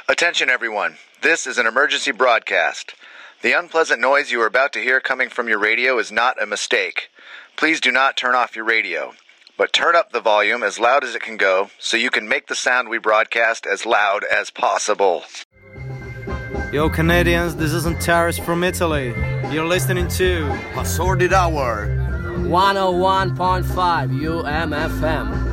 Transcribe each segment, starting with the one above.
Attention everyone, this is an emergency broadcast. The unpleasant noise you are about to hear coming from your radio is not a mistake. Please do not turn off your radio, but turn up the volume as loud as it can go so you can make the sound we broadcast as loud as possible. Yo Canadians, this is Antares from Italy. You're listening to A Sordid Hour 101.5 UMFM.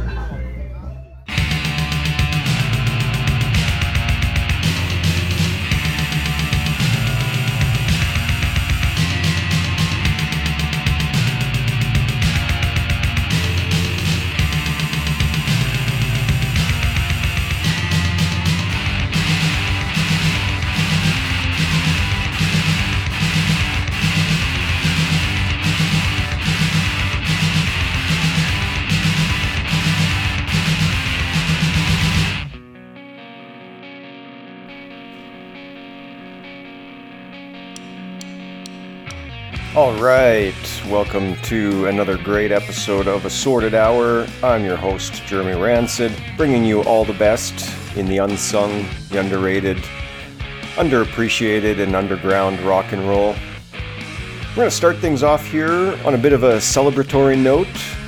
All right, welcome to another great episode of A Sordid Hour. I'm your host, Jeremy Rancid, bringing you all the best in the unsung, the underrated, underappreciated, and underground rock and roll. We're going to start things off here on a bit of a celebratory note.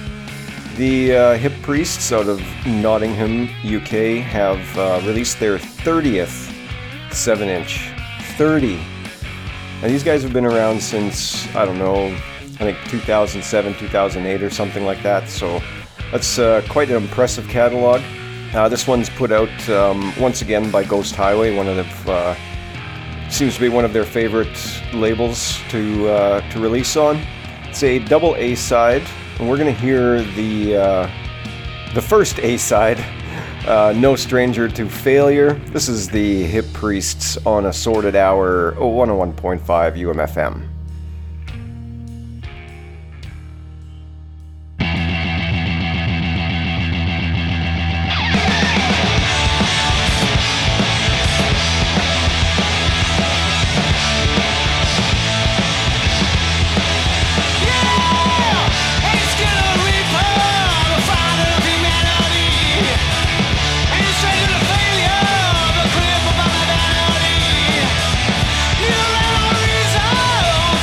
The Hip Priests out of Nottingham, UK have released their 30th 7-inch. 30. Now, these guys have been around since, I don't know, I think 2007, 2008 or something like that, so that's quite an impressive catalog. This one's put out once again by Ghost Highway, one of the, seems to be one of their favorite labels to release on. It's a double A-side, and we're going to hear the first A-side, No Stranger to Failure. This is the Hip Priests on A Sordid Hour, 101.5 UMFM. You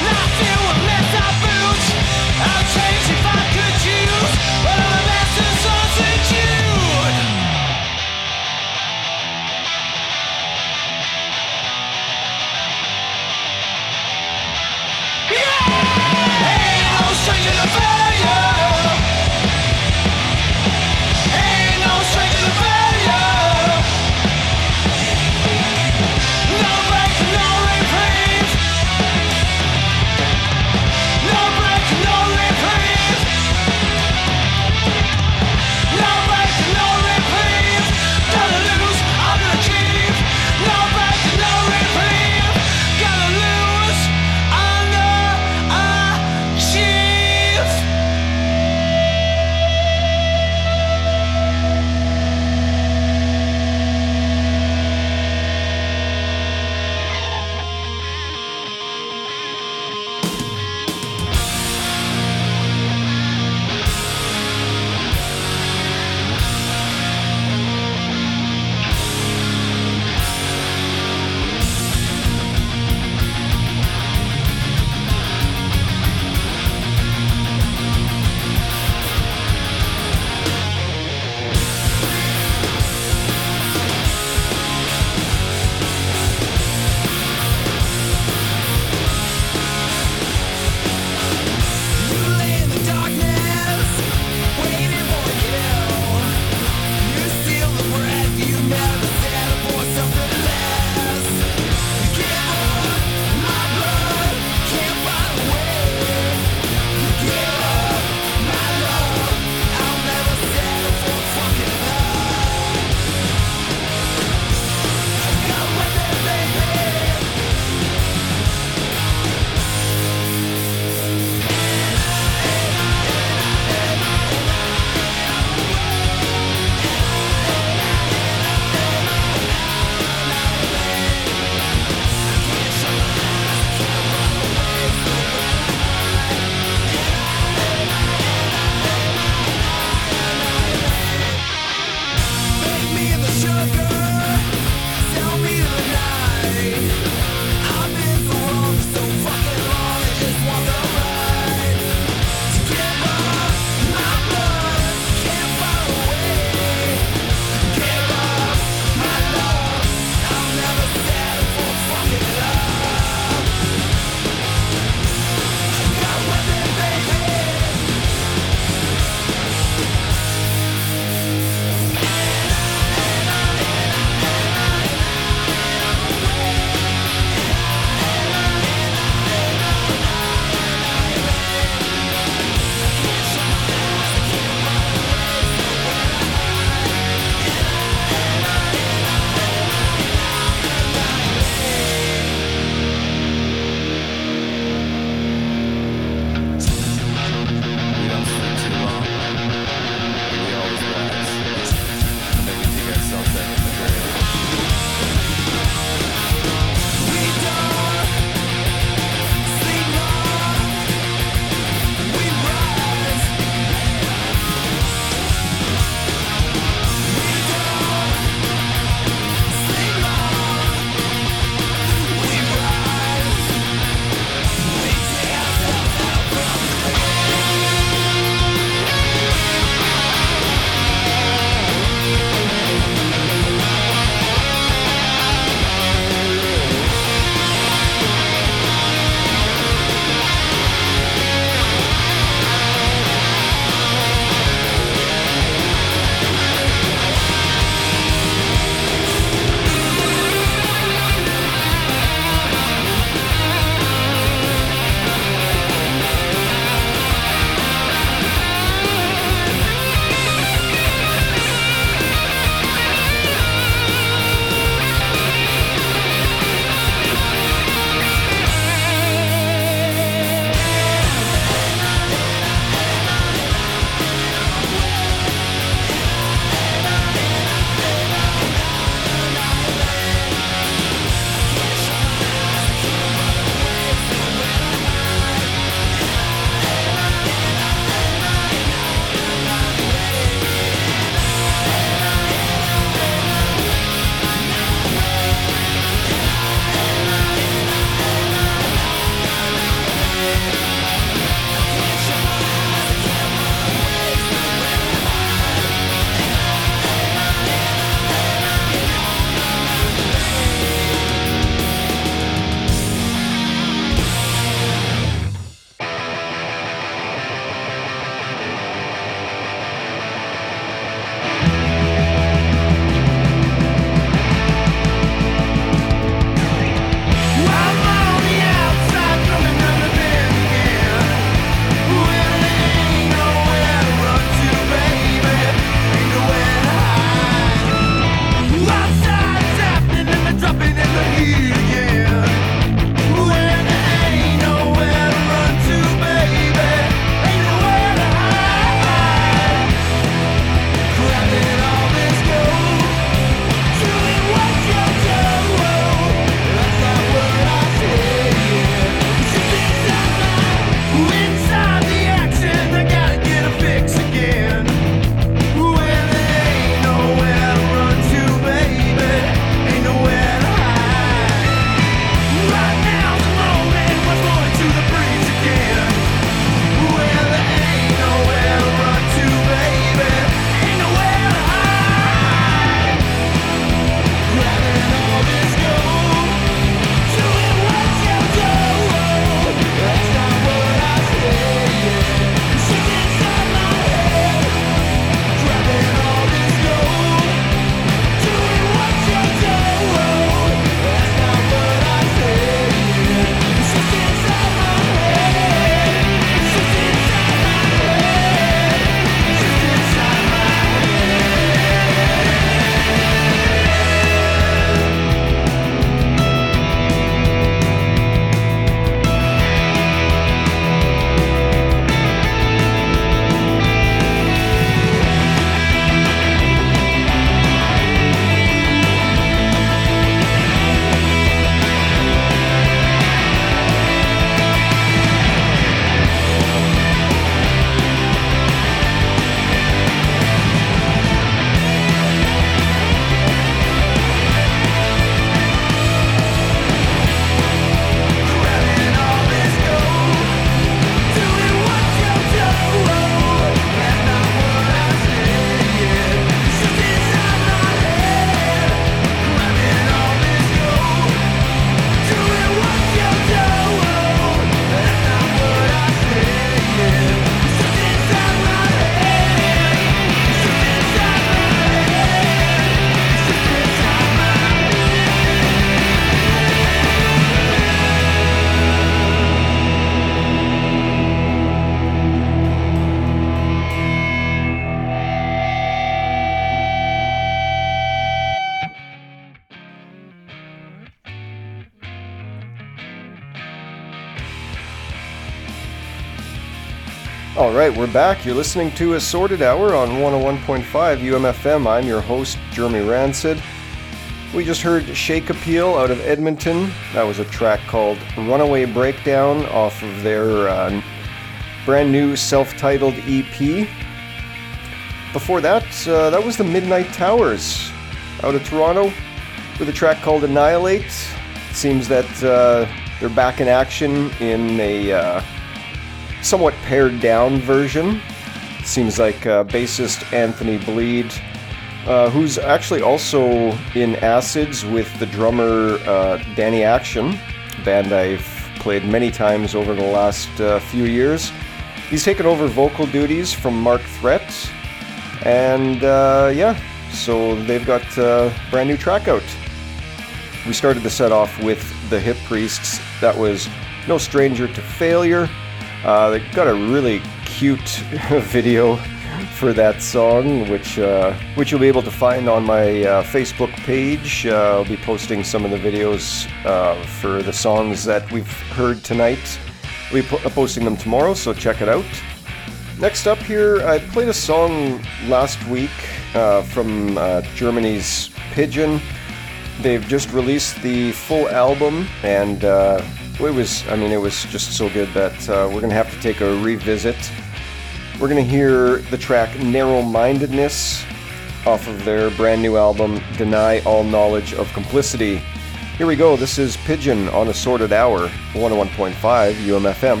All right, we're back. You're listening to Assorted Hour on 101.5 UMFM. I'm your host, Jeremy Rancid. We just heard Shake Appeal out of Edmonton. That was a track called Runaway Breakdown off of their brand new self-titled EP. Before that, that was the Midnight Towers out of Toronto with a track called Annihilate. It seems that they're back in action in a somewhat pared down version. Seems like bassist Anthony Bleed, who's actually also in Acids with the drummer Danny Action, a band I've played many times over the last few years. He's taken over vocal duties from Mark Threat, and so they've got a brand new track out. We started the set off with the Hip Priests. That was No Stranger to Failure. They got a really cute video for that song, which you'll be able to find on my Facebook page. I'll be posting some of the videos for the songs that we've heard tonight. We'll be posting them tomorrow, so check it out. Next up here, I played a song last week from Germany's Pigeon. They've just released the full album, and it was just so good that we're going to have to take a revisit. We're going to hear the track Narrow-Mindedness off of their brand new album, Deny All Knowledge of Complicity. Here we go. This is Pigeon on Assorted Hour, 101.5 UMFM.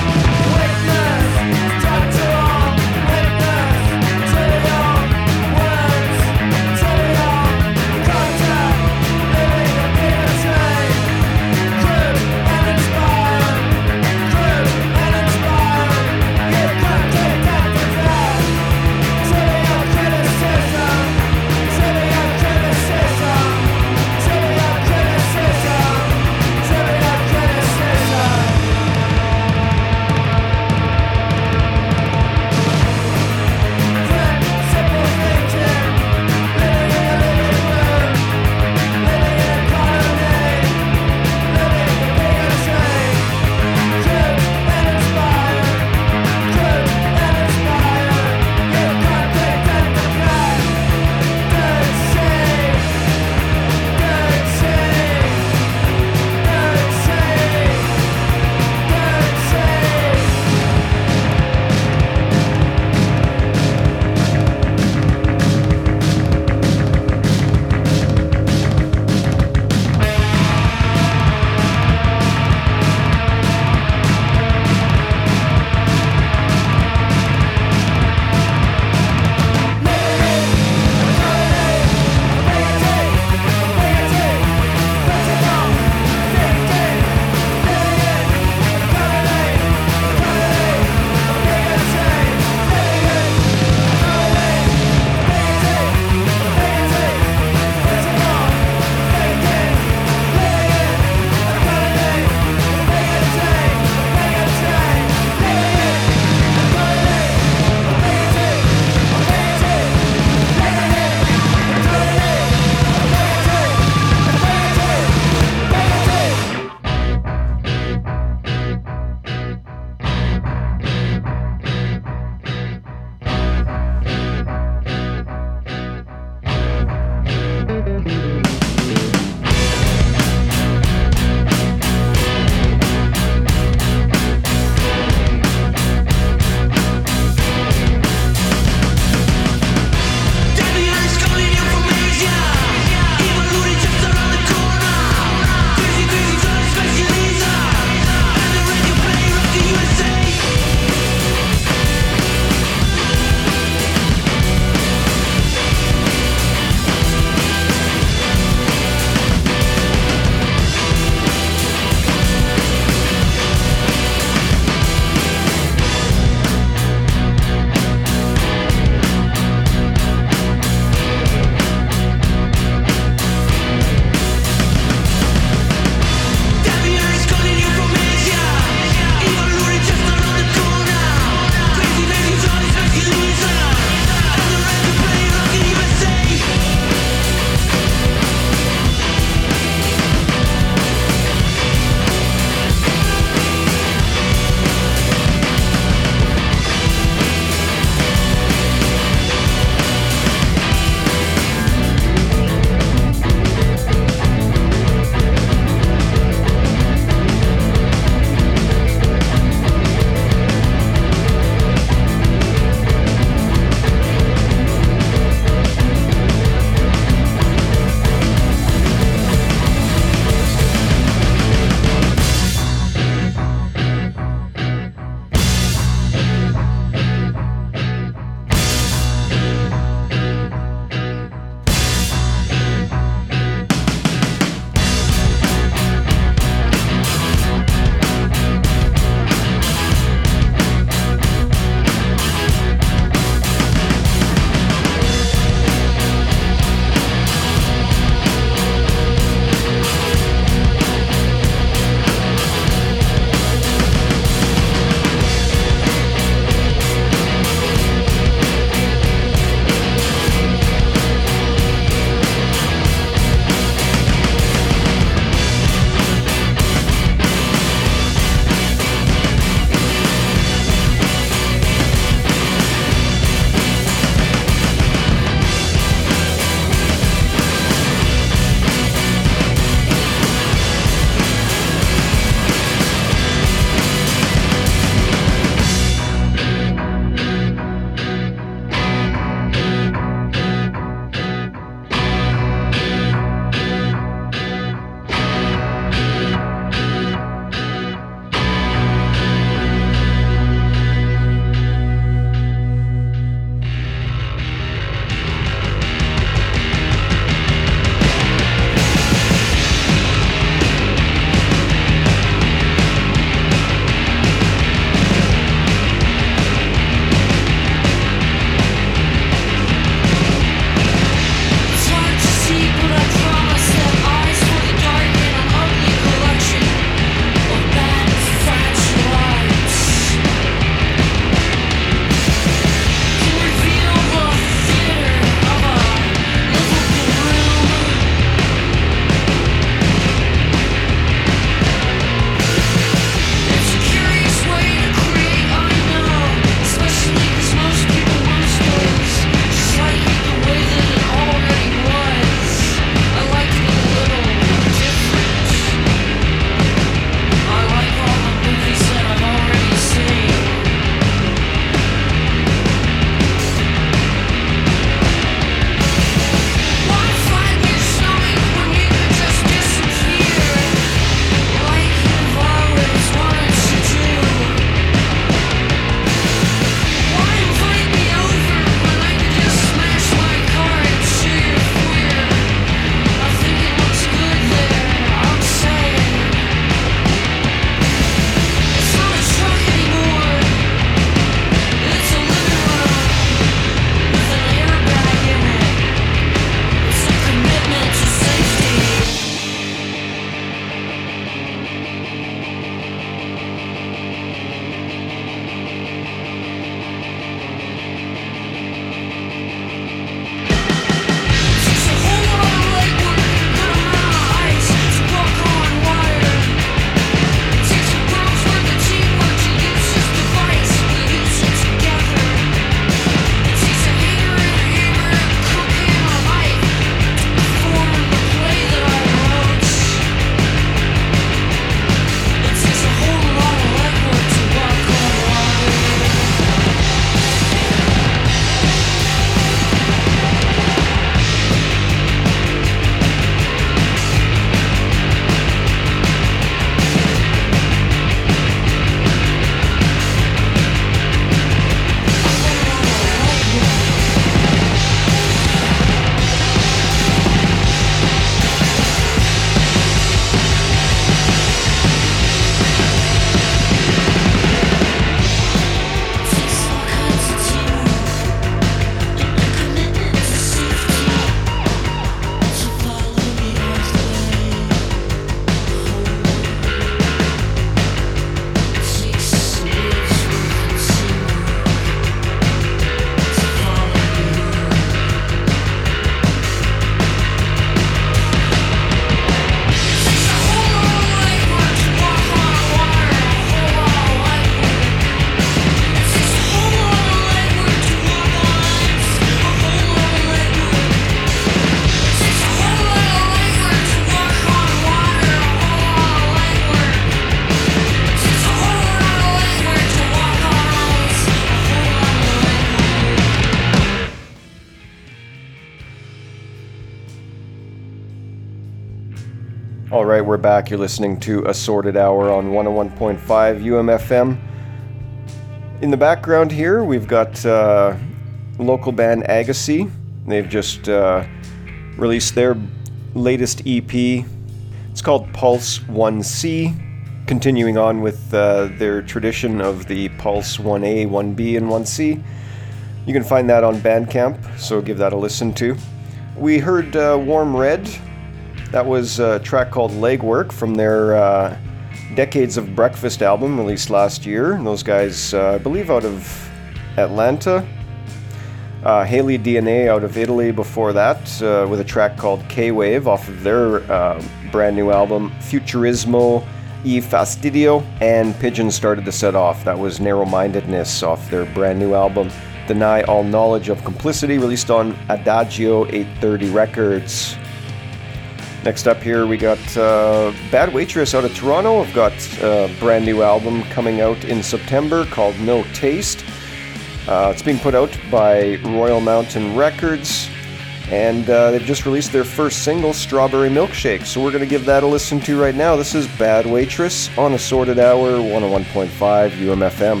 right, we're back. You're listening to Assorted Hour on 101.5 UMFM. In the background here, we've got local band Agassi. They've just released their latest EP. It's called Pulse 1C, continuing on with their tradition of the Pulse 1A, 1B, and 1C. You can find that on Bandcamp, so give that a listen to. We heard Warm Red. That was a track called Legwork from their Decades of Breakfast album released last year. And those guys, I believe, out of Atlanta. Haley DNA out of Italy before that, with a track called K-Wave off of their brand new album Futurismo e Fastidio. And Pigeon started the set off. That was Narrow Mindedness off their brand new album Deny All Knowledge of Complicity, released on Adagio 830 Records. Next up here, we got Bad Waitress out of Toronto. I've got a brand new album coming out in September called No Taste. It's being put out by Royal Mountain Records, and they've just released their first single, Strawberry Milkshake. So we're going to give that a listen to right now. This is Bad Waitress on Assorted Hour, 101.5 UMFM.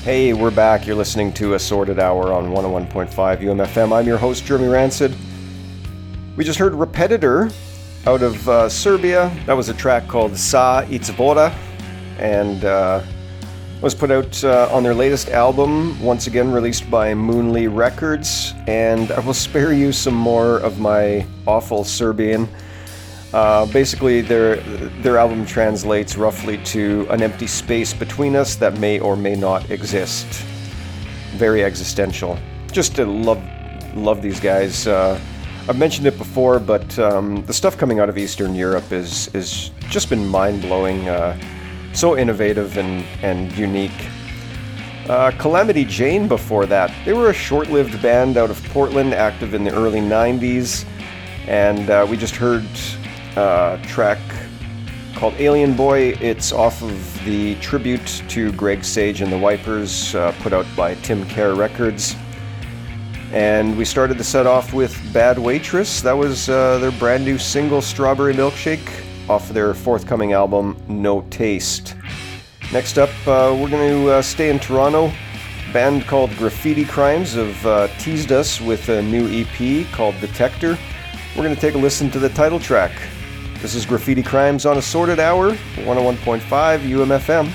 Hey, we're back. You're listening to Assorted Hour on 101.5 UMFM. I'm your host, Jeremy Rancid. We just heard Repetitor out of Serbia. That was a track called Sa Itzvoda, and was put out on their latest album, once again released by Moonlee Records. And I will spare you some more of my awful Serbian. Basically, their album translates roughly to an empty space between us that may or may not exist. Very existential. Just to love these guys. I've mentioned it before, but the stuff coming out of Eastern Europe is just been mind-blowing. So innovative and unique. Calamity Jane before that. They were a short-lived band out of Portland, active in the early 90s. And we just heard track called Alien Boy. It's off of the tribute to Greg Sage and the Wipers, put out by Tim Kerr Records. And we started the set off with Bad Waitress. That was their brand new single, Strawberry Milkshake, off their forthcoming album, No Taste. Next up, we're going to stay in Toronto. A band called Graffiti Crimes have teased us with a new EP called Detector. We're going to take a listen to the title track. This is Graffiti Crimes on Assorted Hour, 101.5 UMFM.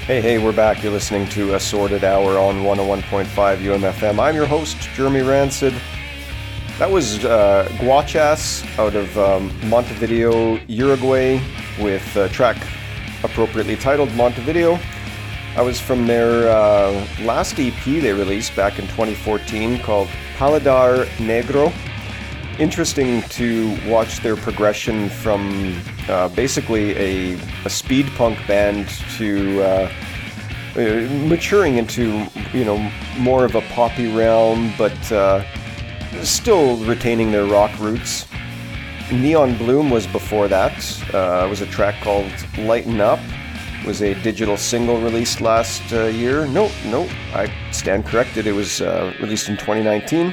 Hey, we're back. You're listening to Assorted Hour on 101.5 UMFM. I'm your host, Jeremy Rancid. That was Guachas out of Montevideo, Uruguay, with a track appropriately titled Montevideo. I was from their last EP they released back in 2014 called Paladar Negro. Interesting to watch their progression from basically a speed punk band to maturing into, more of a poppy realm, but still retaining their rock roots. Neon Bloom was before that. It was a track called Lighten Up. It was a digital single released last year. No, I stand corrected. It was released in 2019.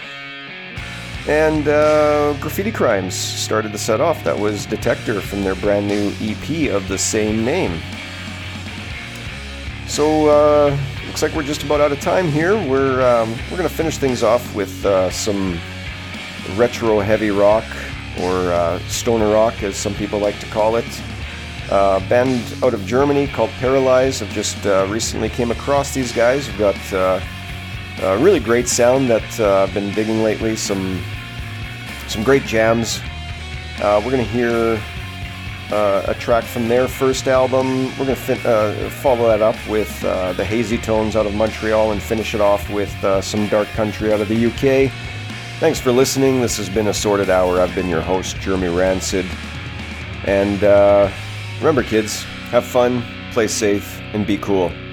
And Graffiti Crimes started the set off. That was Detector from their brand new EP of the same name. So, looks like we're just about out of time here. We're going to finish things off with some retro heavy rock, or stoner rock, as some people like to call it. A band out of Germany called Paralyze. I've just recently came across these guys. We've got a really great sound that I've been digging lately. Some great jams. We're going to hear a track from their first album. We're going to follow that up with the Hazy Tones out of Montreal and finish it off with some dark country out of the UK. Thanks for listening. This has been Assorted Hour. I've been your host, Jeremy Rancid. And remember, kids, have fun, play safe, and be cool.